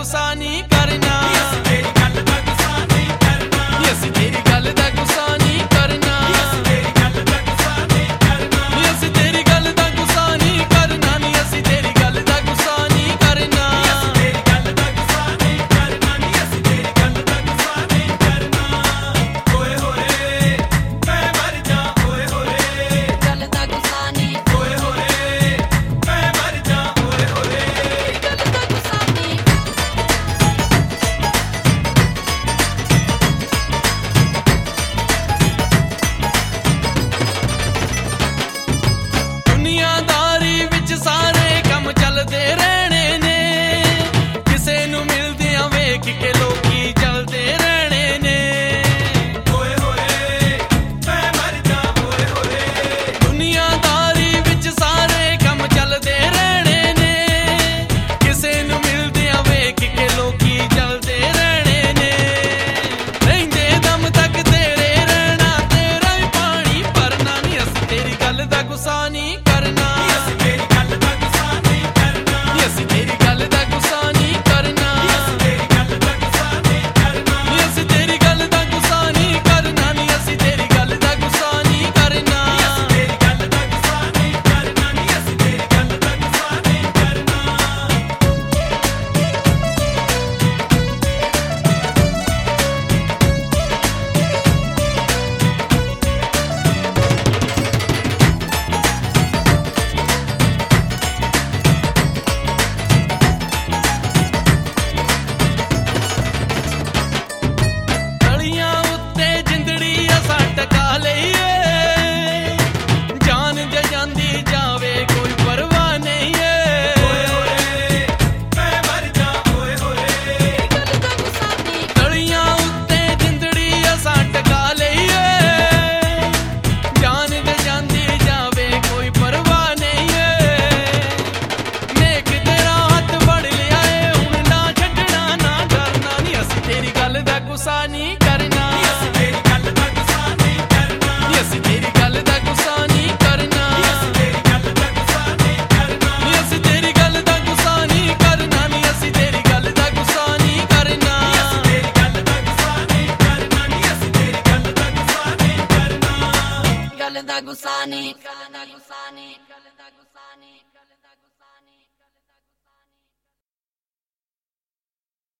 गुस्सा नहीं करना, तेरी गल दा गुस्सा नहीं करना, असीं तेरी गल दा गुस्सा नहीं करना, तेरी गल दा गुस्सा नहीं करना, असीं तेरी गल दा गुस्सा नहीं करना, असीं तेरी गल दा गुस्सा नहीं करना, तेरी गल दा गुस्सा नहीं करना, असीं तेरी गल दा गुस्सा नहीं करना। ओए होए मैं मर जा, ओए होए गल दा गुस्सा नहीं, ओए होए मैं मर जा, ओए होए गल दा गुस्सा नहीं। दुनियादारी विच सारे कम चलदे रहने ने, किसे नू मिलदियां वेख के लोकी चलदे रहने ने। ओए होए मैं मर जा, ओए होए दुनियादारी विच सारे कम चलदे रहने ने, किसे नू मिलदियां वेख के लोकी चलदे रहने ने। रहिंदे दम तक तेरे रहना, तेरा ही पानी भरना नहीं, असीं तेरी गल दा गुस्सा नहीं करना, असीं तेरी गल दा गुस्सा नहीं करना, असीं तेरी गल दा गुस्सा नहीं करना, असीं तेरी गल दा गुस्सा नहीं करना, असीं तेरी गल दा गुस्सा नहीं करना, असीं तेरी गल दा गुस्सा नहीं करना, असीं तेरी गल दा गुस्सा नहीं करना, असीं तेरी गल दा गुस्सा नहीं करना। गलियां उत्ते जिंदड़ी असां टका लईए, जान जे जांदी जावे कोई परवाह नहीं है। ओए होए मैं मर जा, ओए होए गल दा गुस्सा नहीं, गलियां उत्ते जिंदड़ी असां टका लईए, जान जे जांदी जावे कोई परवाह नहीं है। नेक तेरा हथ फड़ लिया है, हुण ना छड्डना ना डरना नहीं, असीं तेरी गल दा गुस्सा नहीं करना, असीं तेरी गल दा गुस्सा नहीं करना, असीं तेरी गल दा गुस्सा नहीं करना, असीं तेरी गल दा गुस्सा नहीं करना, असीं तेरी गल दा गुस्सा नहीं करना, असीं तेरी गल दा गुस्सा नहीं करना, असीं तेरी गल दा गुस्सा नहीं करना, असीं तेरी गल दा गुस्सा नहीं करना। गल दा गुस्सा नहीं, गल दा गुस्सा नहीं, गल दा गुस्सा नहीं।